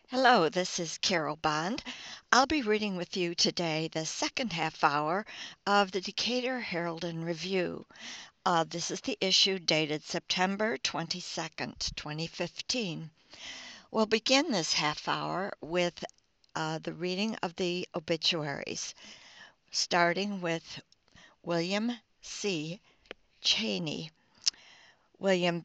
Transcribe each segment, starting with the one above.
Hello, this is Carol Bond. I'll be reading with you today the second half hour of the Decatur Herald and Review. This is the issue dated September 22nd, 2015. We'll begin this half hour with the reading of the obituaries, starting with William C. Cheney. William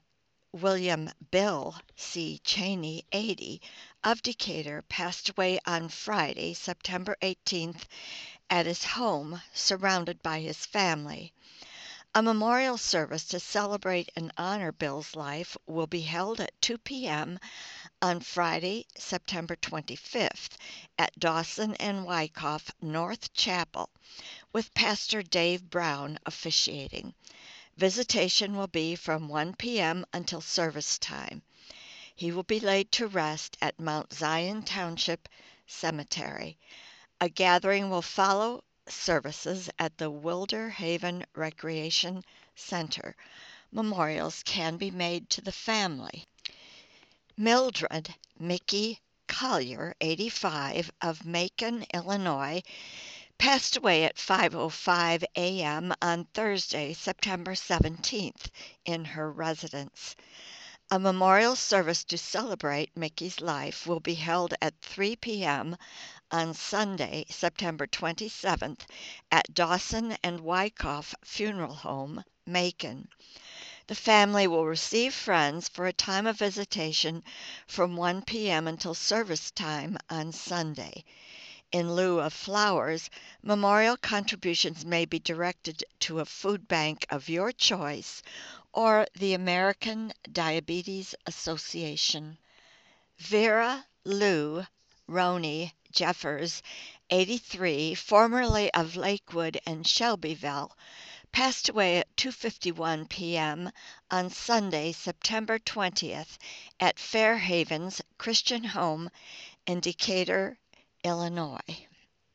Bill C. Cheney, 80, of Decatur, passed away on Friday, September 18th, at his home, surrounded by his family. A memorial service to celebrate and honor Bill's life will be held at 2 p.m. on Friday, September 25th, at Dawson and Wyckoff North Chapel, with Pastor Dave Brown officiating. Visitation will be from 1 p.m. until service time. He will be laid to rest at Mount Zion Township Cemetery. A gathering will follow services at the Wilder Haven Recreation Center. Memorials can be made to the family. Mildred Mickey Collier, 85, of Macon, Illinois, passed away at 5:05 a.m. on Thursday, September 17th, in her residence. A memorial service to celebrate Mickey's life will be held at 3 p.m. on Sunday, September 27th, at Dawson and Wyckoff Funeral Home, Macon. The family will receive friends for a time of visitation from 1 p.m. until service time on Sunday. In lieu of flowers, memorial contributions may be directed to a food bank of your choice or the American Diabetes Association. Vera Lou Roney Jeffers, 83, formerly of Lakewood and Shelbyville, passed away at 2:51 p.m. on Sunday, September 20th, at Fair Havens Christian Home in Decatur, Illinois.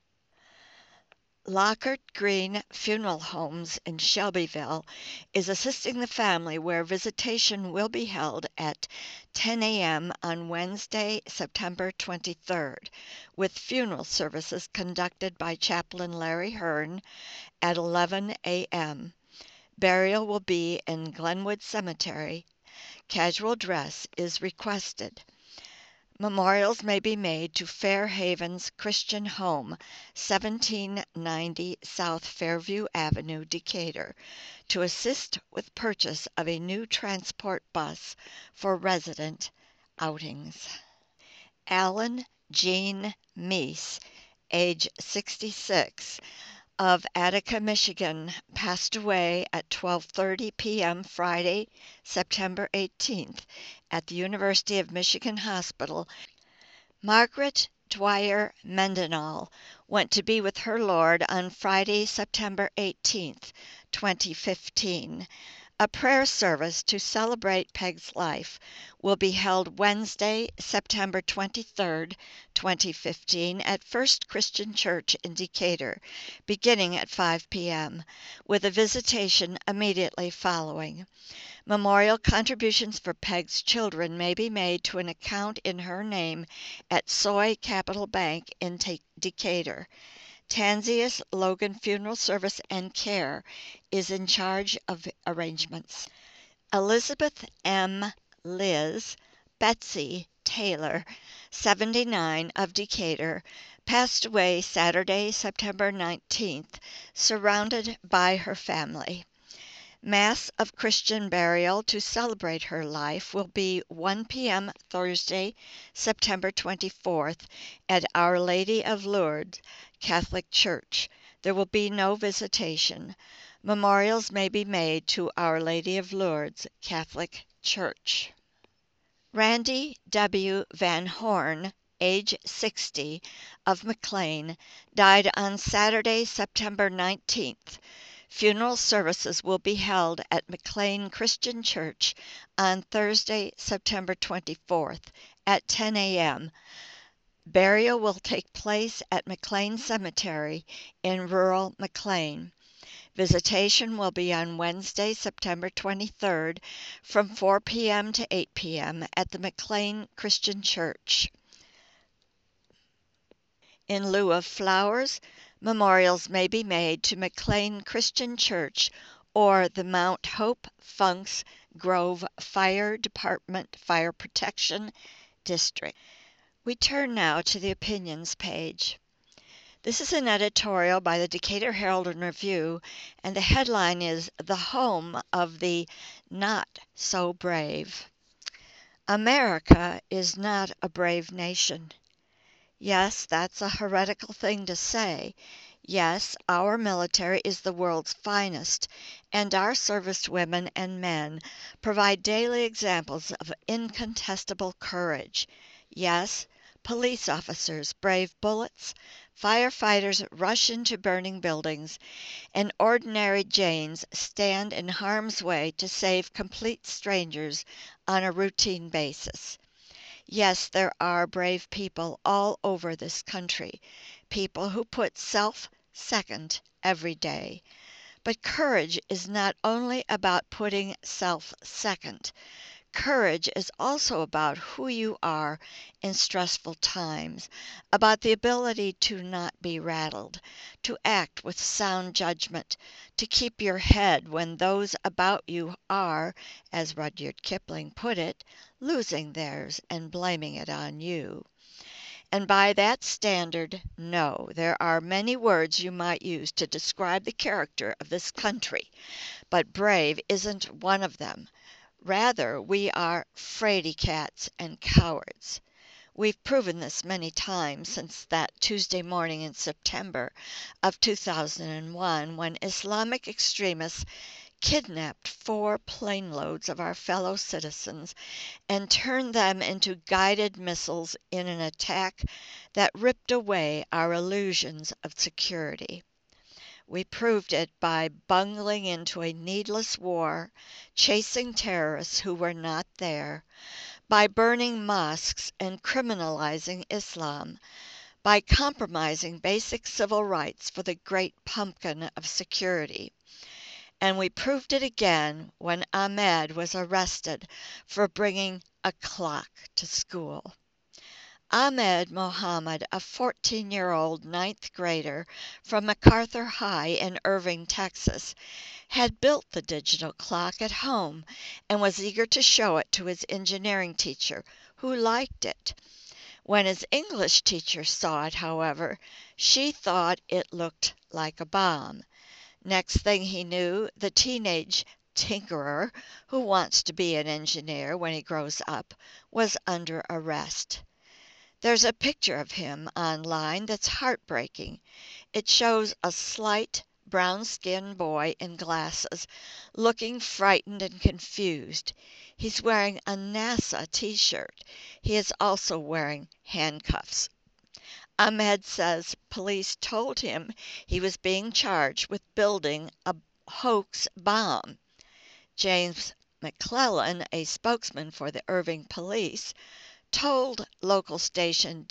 Lockhart Green Funeral Homes in Shelbyville is assisting the family, where visitation will be held at 10 a.m. on Wednesday, September 23rd, with funeral services conducted by Chaplain Larry Hearn at 11 a.m. Burial will be in Glenwood Cemetery. Casual dress is requested. Memorials may be made to Fair Havens Christian Home, 1790 South Fairview Avenue, Decatur, to assist with purchase of a new transport bus for resident outings. Alan Jean Meese, age 66, of Attica, Michigan, passed away at 12:30 p.m. Friday, September 18th, at the University of Michigan Hospital. Margaret Dwyer Mendenhall went to be with her Lord on Friday, September 18th, 2015. A prayer service to celebrate Peg's life will be held Wednesday, September 23rd, 2015, at First Christian Church in Decatur, beginning at 5 p.m., with a visitation immediately following. Memorial contributions for Peg's children may be made to an account in her name at Soy Capital Bank in Decatur. Tanzius Logan Funeral Service and Care is in charge of arrangements. Elizabeth M. Liz Betsy Taylor, 79, of Decatur, passed away Saturday, September 19th, surrounded by her family. Mass of Christian burial to celebrate her life will be 1 p.m. Thursday, September 24th, at Our Lady of Lourdes Catholic Church. There will be no visitation. Memorials may be made to Our Lady of Lourdes Catholic Church. Randy W. Van Horn, age 60, of McLean, died on Saturday, September 19th. Funeral services will be held at McLean Christian Church on Thursday, September 24th, at 10 a.m. Burial will take place at McLean Cemetery in rural McLean. Visitation will be on Wednesday, September 23rd, from 4 p.m. to 8 p.m. at the McLean Christian Church. In lieu of flowers, memorials may be made to McLean Christian Church or the Mount Hope Funks Grove Fire Department Fire Protection District. We turn now to the opinions page. This is an editorial by the Decatur Herald and Review, and the headline is "The Home of the Not So Brave." America is not a brave nation. Yes, that's a heretical thing to say. Yes, our military is the world's finest, and our service women and men provide daily examples of incontestable courage. Yes, police officers brave bullets, firefighters rush into burning buildings, and ordinary Janes stand in harm's way to save complete strangers on a routine basis. Yes, there are brave people all over this country, people who put self second every day. But courage is not only about putting self second. Courage is also about who you are in stressful times, about the ability to not be rattled, to act with sound judgment, to keep your head when those about you are, as Rudyard Kipling put it, losing theirs and blaming it on you. And by that standard, no, there are many words you might use to describe the character of this country, but brave isn't one of them. Rather, we are fraidy cats and cowards. We've proven this many times since that Tuesday morning in September of 2001 when Islamic extremists kidnapped 4 plane loads of our fellow citizens and turned them into guided missiles in an attack that ripped away our illusions of security. We proved it by bungling into a needless war, chasing terrorists who were not there, by burning mosques and criminalizing Islam, by compromising basic civil rights for the great pumpkin of security. And we proved it again when Ahmed was arrested for bringing a clock to school. Ahmed Mohammed, a 14-year-old ninth grader from MacArthur High in Irving, Texas, had built the digital clock at home and was eager to show it to his engineering teacher, who liked it. When his English teacher saw it, however, she thought it looked like a bomb. Next thing he knew, the teenage tinkerer, who wants to be an engineer when he grows up, was under arrest. There's a picture of him online that's heartbreaking. It shows a slight, brown-skinned boy in glasses, looking frightened and confused. He's wearing a NASA t-shirt. He is also wearing handcuffs. Ahmed says police told him he was being charged with building a hoax bomb. James McClellan, a spokesman for the Irving police, told local station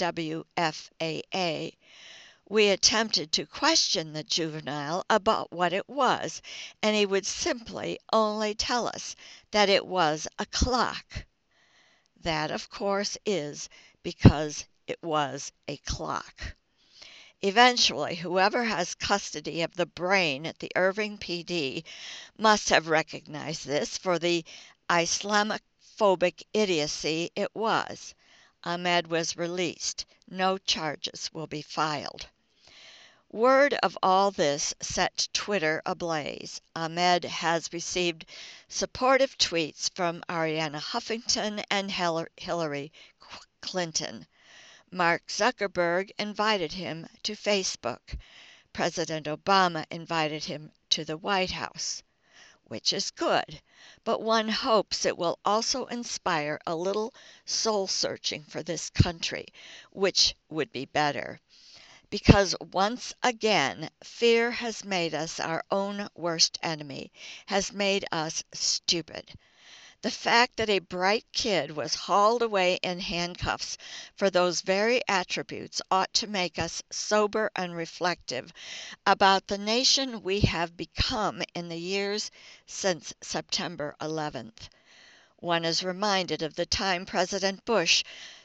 WFAA, "We attempted to question the juvenile about what it was, and he would simply only tell us that it was a clock." That, of course, is because it was a clock. Eventually, whoever has custody of the brain at the Irving PD must have recognized this for the Islamophobic idiocy it was. Ahmed was released. No charges will be filed. Word of all this set Twitter ablaze. Ahmed has received supportive tweets from Arianna Huffington and Hillary Clinton. Mark Zuckerberg invited him to Facebook. President Obama invited him to the White House, which is good, but one hopes it will also inspire a little soul-searching for this country, which would be better. Because once again, fear has made us our own worst enemy, has made us stupid. The fact that a bright kid was hauled away in handcuffs for those very attributes ought to make us sober and reflective about the nation we have become in the years since September 11th. One is reminded of the time President Bush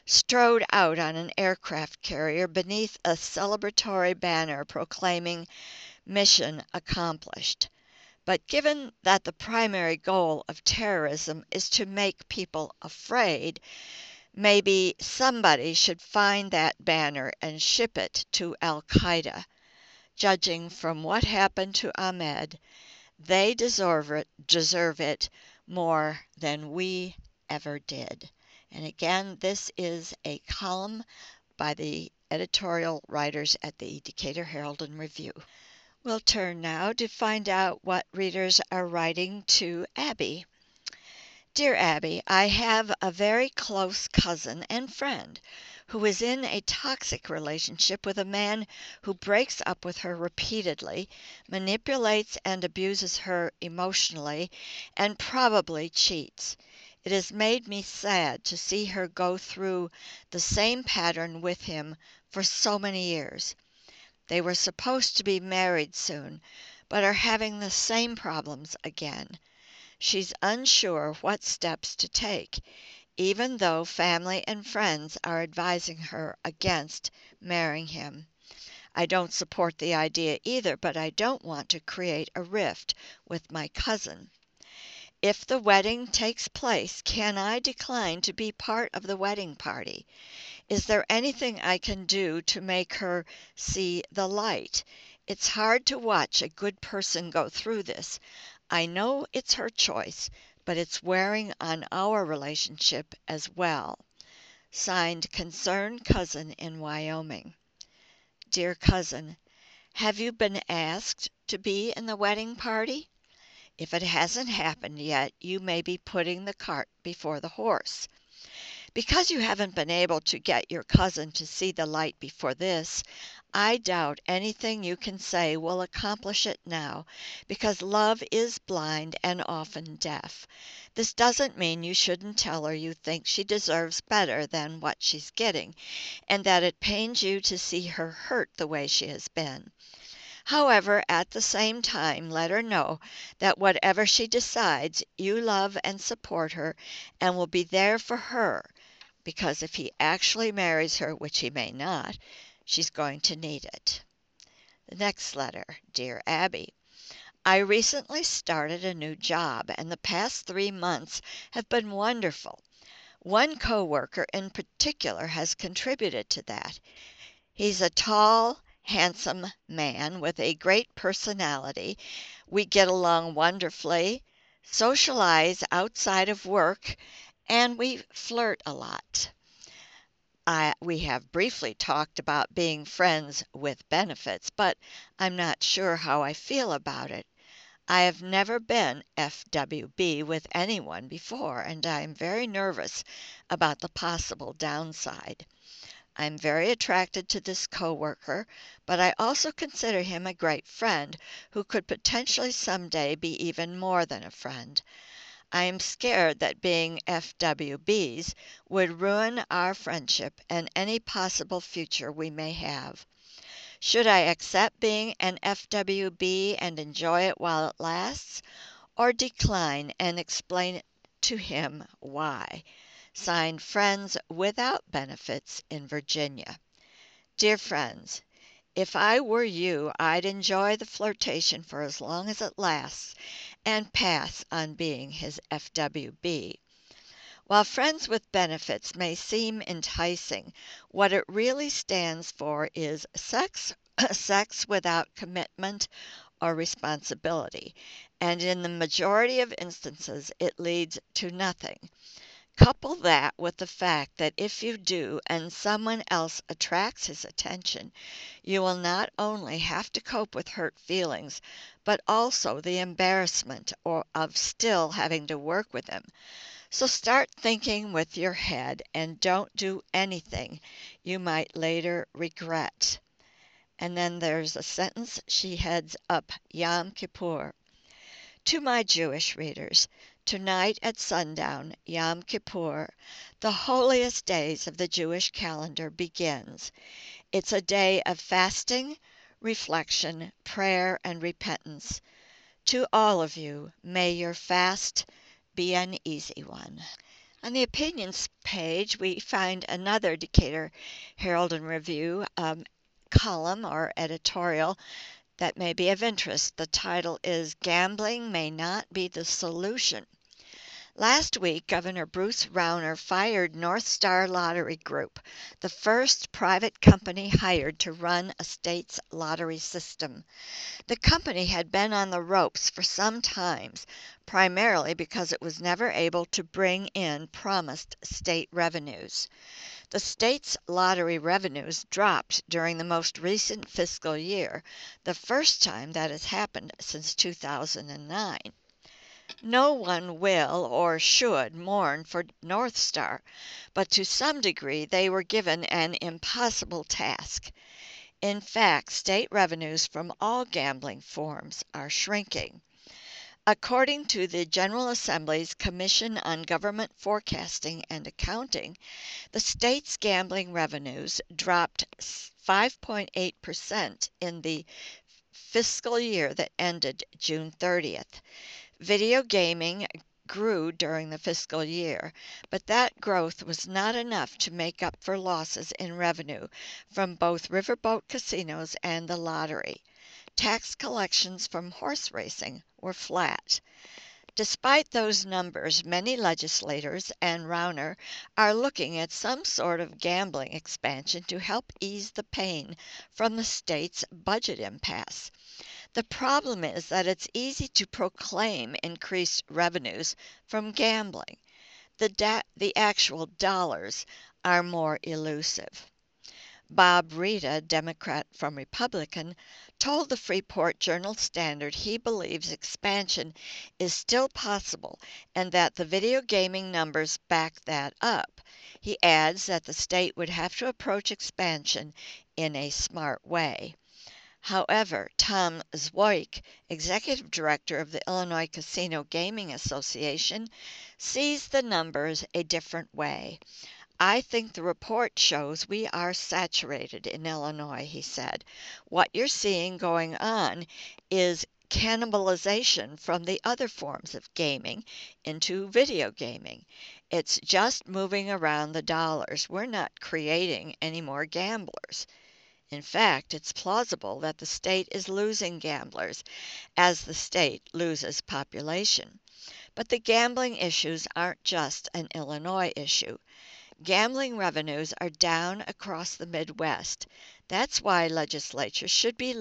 strode out on an aircraft carrier beneath a celebratory banner proclaiming "Mission accomplished." But given that the primary goal of terrorism is to make people afraid, maybe somebody should find that banner and ship it to Al-Qaeda. Judging from what happened to Ahmed, they deserve it more than we ever did. And again, this is a column by the editorial writers at the Decatur Herald and Review. We'll turn now to find out what readers are writing to Abby. Dear Abby, I have a very close cousin and friend who is in a toxic relationship with a man who breaks up with her repeatedly, manipulates and abuses her emotionally, and probably cheats. It has made me sad to see her go through the same pattern with him for so many years. They were supposed to be married soon, but are having the same problems again. She's unsure what steps to take, even though family and friends are advising her against marrying him. I don't support the idea either, but I don't want to create a rift with my cousin. If the wedding takes place, can I decline to be part of the wedding party? Is there anything I can do to make her see the light? It's hard to watch a good person go through this. I know it's her choice, but it's wearing on our relationship as well. Signed, Concerned Cousin in Wyoming. Dear Cousin, have you been asked to be in the wedding party? If it hasn't happened yet, you may be putting the cart before the horse. Because you haven't been able to get your cousin to see the light before this, I doubt anything you can say will accomplish it now, because love is blind and often deaf. This doesn't mean you shouldn't tell her you think she deserves better than what she's getting, and that it pains you to see her hurt the way she has been. However, at the same time, let her know that whatever she decides, you love and support her and will be there for her, because if he actually marries her, which he may not, she's going to need it. The next letter. Dear Abby, I recently started a new job, and the past 3 months have been wonderful. One coworker in particular has contributed to that. He's a tall, handsome man with a great personality. We get along wonderfully, socialize outside of work, and we flirt a lot. We have briefly talked about being friends with benefits, but I'm not sure how I feel about it. I have never been FWB with anyone before, and I am very nervous about the possible downside. I'm very attracted to this coworker, but I also consider him a great friend who could potentially someday be even more than a friend. I am scared that being FWBs would ruin our friendship and any possible future we may have. Should I accept being an FWB and enjoy it while it lasts, or decline and explain to him why? Signed, Friends Without Benefits in Virginia. Dear friends, if I were you, I'd enjoy the flirtation for as long as it lasts and pass on being his FWB. While Friends with Benefits may seem enticing, what it really stands for is sex without commitment or responsibility, and in the majority of instances it leads to nothing. Couple that with the fact that if you do and someone else attracts his attention, you will not only have to cope with hurt feelings, but also the embarrassment of still having to work with him. So start thinking with your head and don't do anything you might later regret. And then there's a sentence she heads up, Yom Kippur. To my Jewish readers, tonight at sundown, Yom Kippur, the holiest days of the Jewish calendar, begins. It's a day of fasting, reflection, prayer, and repentance. To all of you, may your fast be an easy one. On the opinions page, we find another Decatur Herald and Review column or editorial that may be of interest. The title is Gambling May Not Be the Solution. Last week, Governor Bruce Rauner fired North Star Lottery Group, the first private company hired to run a state's lottery system. The company had been on the ropes for some time, primarily because it was never able to bring in promised state revenues. The state's lottery revenues dropped during the most recent fiscal year, the first time that has happened since 2009. No one will or should mourn for North Star, but to some degree they were given an impossible task. In fact, state revenues from all gambling forms are shrinking. According to the General Assembly's Commission on Government Forecasting and Accounting, the state's gambling revenues dropped 5.8% in the fiscal year that ended June 30th. Video gaming grew during the fiscal year, but that growth was not enough to make up for losses in revenue from both riverboat casinos and the lottery. Tax collections from horse racing were flat. Despite those numbers, many legislators and Rauner are looking at some sort of gambling expansion to help ease the pain from the state's budget impasse. The problem is that it's easy to proclaim increased revenues from gambling. The actual dollars are more elusive. Bob Rita, Democrat from Republican, told the Freeport Journal-Standard he believes expansion is still possible and that the video gaming numbers back that up. He adds that the state would have to approach expansion in a smart way. However, Tom Zwoik, executive director of the Illinois Casino Gaming Association, sees the numbers a different way. I think the report shows we are saturated in Illinois, he said. What you're seeing going on is cannibalization from the other forms of gaming into video gaming. It's just moving around the dollars. We're not creating any more gamblers. In fact, it's plausible that the state is losing gamblers as the state loses population. But the gambling issues aren't just an Illinois issue. Gambling revenues are down across the Midwest. That's why legislators should be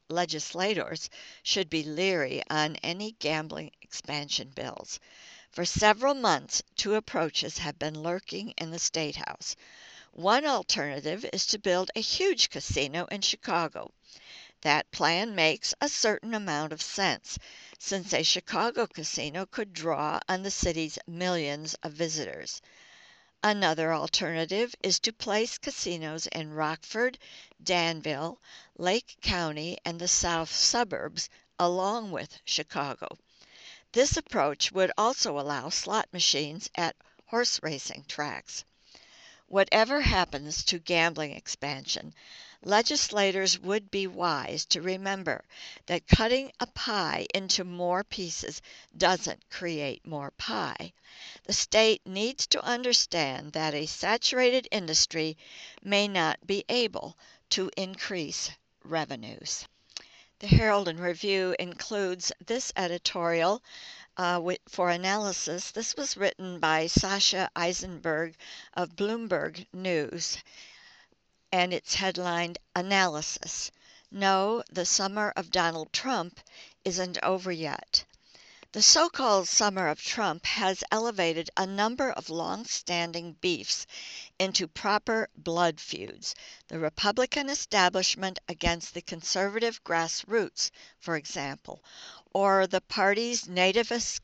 leery on any gambling expansion bills. For several months, two approaches have been lurking in the State House. One alternative is to build a huge casino in Chicago. That plan makes a certain amount of sense, since a Chicago casino could draw on the city's millions of visitors. Another alternative is to place casinos in Rockford, Danville, Lake County, and the south suburbs, along with Chicago. This approach would also allow slot machines at horse racing tracks. Whatever happens to gambling expansion, legislators would be wise to remember that cutting a pie into more pieces doesn't create more pie. The state needs to understand that a saturated industry may not be able to increase revenues. The Herald and Review includes this editorial for analysis. This was written by Sasha Eisenberg of Bloomberg News, and it's headlined Analysis. No, the summer of Donald Trump isn't over yet. The so-called summer of Trump has elevated a number of long-standing beefs into proper blood feuds. The Republican establishment against the conservative grassroots, for example, or the party's nativist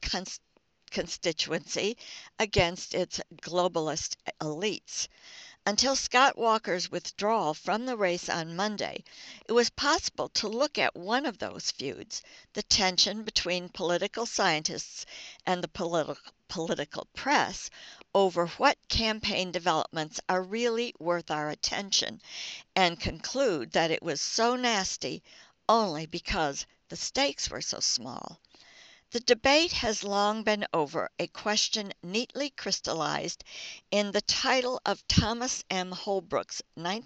constituency against its globalist elites. Until Scott Walker's withdrawal from the race on Monday, it was possible to look at one of those feuds, the tension between political scientists and the political press over what campaign developments are really worth our attention, and conclude that it was so nasty only because the stakes were so small. The debate has long been over a question neatly crystallized in the title of Thomas M. Holbrook's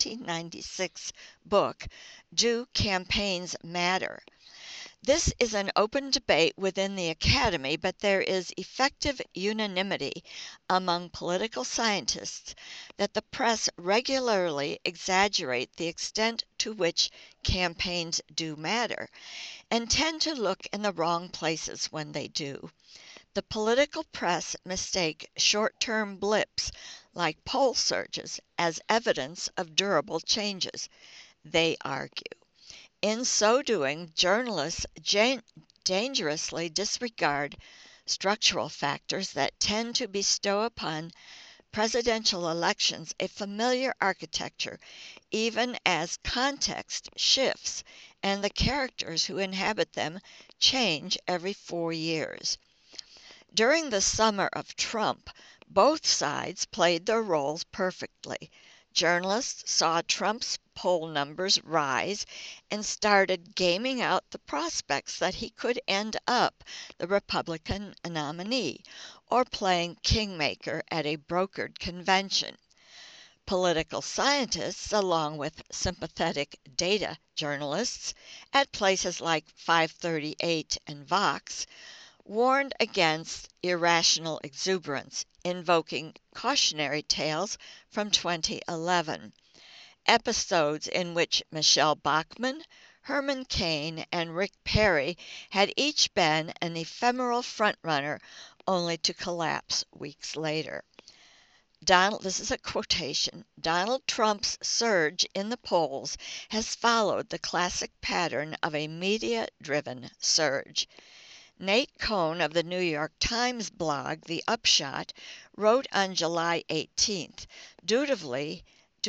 1996 book, Do Campaigns Matter? This is an open debate within the Academy, but there is effective unanimity among political scientists that the press regularly exaggerate the extent to which campaigns do matter, and tend to look in the wrong places when they do. The political press mistake short-term blips like poll surges as evidence of durable changes, they argue. In so doing, journalists dangerously disregard structural factors that tend to bestow upon presidential elections a familiar architecture, even as context shifts and the characters who inhabit them change every 4 years. During the summer of Trump, both sides played their roles perfectly. Journalists saw Trump's poll numbers rise and started gaming out the prospects that he could end up the Republican nominee or playing kingmaker at a brokered convention. Political scientists, along with sympathetic data journalists at places like 538 and Vox, warned against irrational exuberance, invoking cautionary tales from 2011, episodes in which Michelle Bachmann, Herman Cain, and Rick Perry had each been an ephemeral frontrunner only to collapse weeks later. This is a quotation, Donald Trump's surge in the polls has followed the classic pattern of a media-driven surge. Nate Cohn of the New York Times blog The Upshot wrote on July 18th, dutifully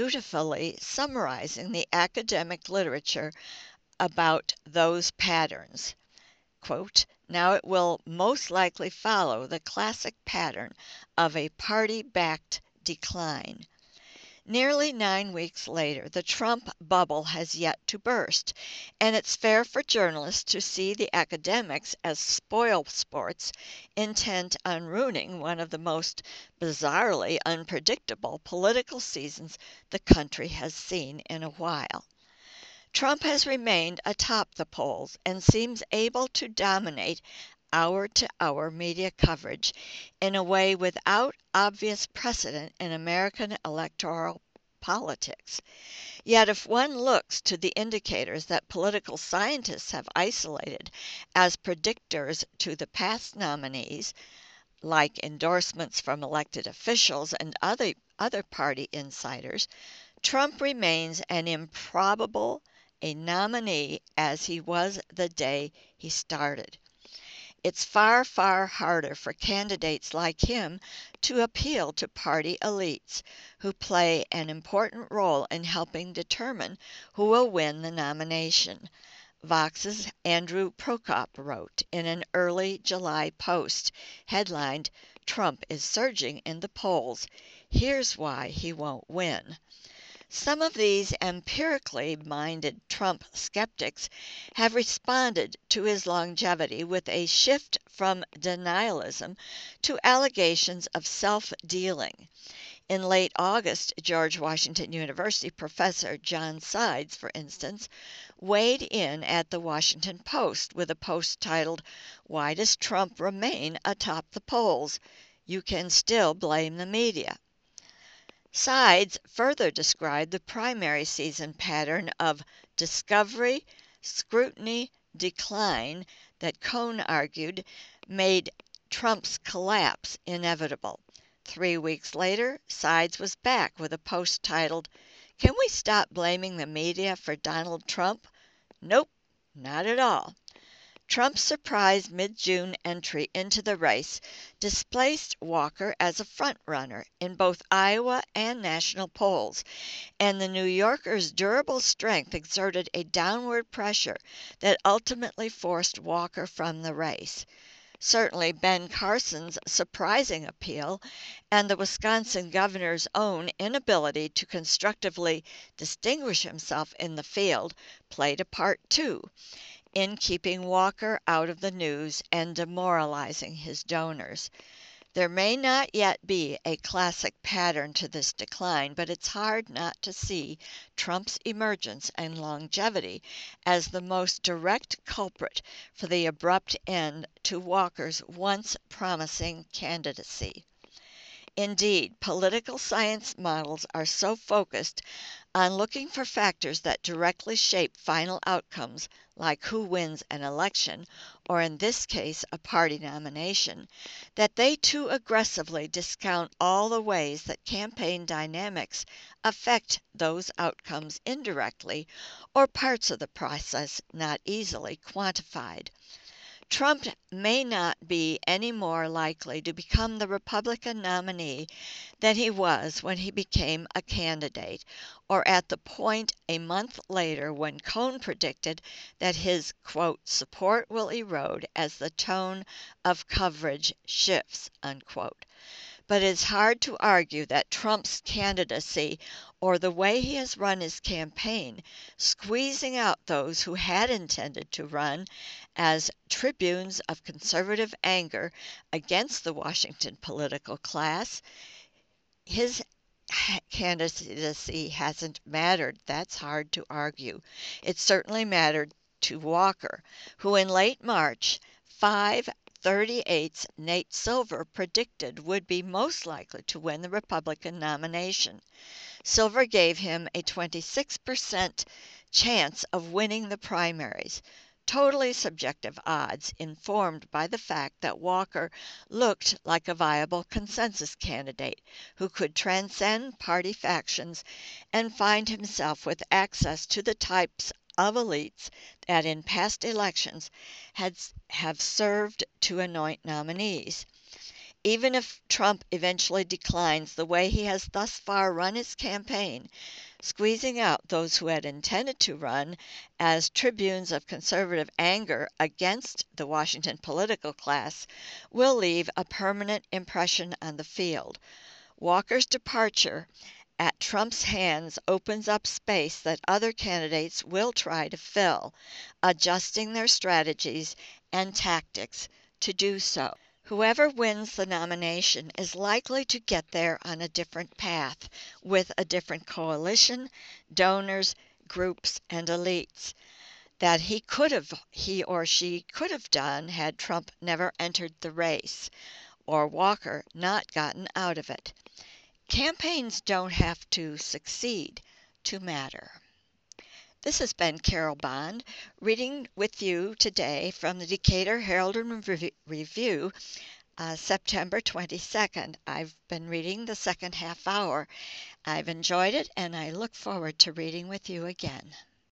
summarizing the academic literature about those patterns. Quote, now it will most likely follow the classic pattern of a party-backed decline. Nearly 9 weeks later, the Trump bubble has yet to burst, and it's fair for journalists to see the academics as spoil sports intent on ruining one of the most bizarrely unpredictable political seasons the country has seen in a while. Trump has remained atop the polls and seems able to dominate hour-to-hour media coverage in a way without obvious precedent in American electoral politics. Yet if one looks to the indicators that political scientists have isolated as predictors to the past nominees, like endorsements from elected officials and other party insiders, Trump remains an improbable a nominee as he was the day he started. It's far, far harder for candidates like him to appeal to party elites who play an important role in helping determine who will win the nomination. Vox's Andrew Prokop wrote in an early July post headlined, Trump is surging in the polls. Here's why he won't win. Some of these empirically minded Trump skeptics have responded to his longevity with a shift from denialism to allegations of self-dealing. In late August, George Washington University professor John Sides, for instance, weighed in at the Washington Post with a post titled, Why Does Trump Remain Atop the Polls? You Can Still Blame the Media. Sides further described the primary season pattern of discovery, scrutiny, decline that Cohn argued made Trump's collapse inevitable. 3 weeks later, Sides was back with a post titled, Can we stop blaming the media for Donald Trump? Nope, not at all. Trump's surprise mid-June entry into the race displaced Walker as a front-runner in both Iowa and national polls, and the New Yorker's durable strength exerted a downward pressure that ultimately forced Walker from the race. Certainly Ben Carson's surprising appeal and the Wisconsin governor's own inability to constructively distinguish himself in the field played a part too. in keeping Walker out of the news and demoralizing his donors. There may not yet be a classic pattern to this decline, but it's hard not to see Trump's emergence and longevity as the most direct culprit for the abrupt end to Walker's once promising candidacy. Indeed, political science models are so focused on looking for factors that directly shape final outcomes, like who wins an election, or in this case, a party nomination, that they too aggressively discount all the ways that campaign dynamics affect those outcomes indirectly, or parts of the process not easily quantified. Trump may not be any more likely to become the Republican nominee than he was when he became a candidate, or at the point a month later when Cohn predicted that his, quote, support will erode as the tone of coverage shifts, unquote. But it's hard to argue that Trump's candidacy or the way he has run his campaign, squeezing out those who had intended to run as tribunes of conservative anger against the Washington political class, his candidacy hasn't mattered. That's hard to argue. It certainly mattered to Walker, who in late March, 5/38 Nate Silver predicted would be most likely to win the Republican nomination. Silver gave him a 26% chance of winning the primaries. Totally subjective odds informed by the fact that Walker looked like a viable consensus candidate who could transcend party factions and find himself with access to the types of elites that in past elections have served to anoint nominees. Even if Trump eventually declines the way he has thus far run his campaign, squeezing out those who had intended to run as tribunes of conservative anger against the Washington political class will leave a permanent impression on the field. Walker's departure at Trump's hands opens up space that other candidates will try to fill, adjusting their strategies and tactics to do so. Whoever wins the nomination is likely to get there on a different path, with a different coalition, donors, groups, and elites that he or she could have done had Trump never entered the race, or Walker not gotten out of it. Campaigns don't have to succeed to matter. This has been Carol Bond reading with you today from the Decatur Herald and Review, September 22nd. I've been reading the second half hour. I've enjoyed it, and I look forward to reading with you again.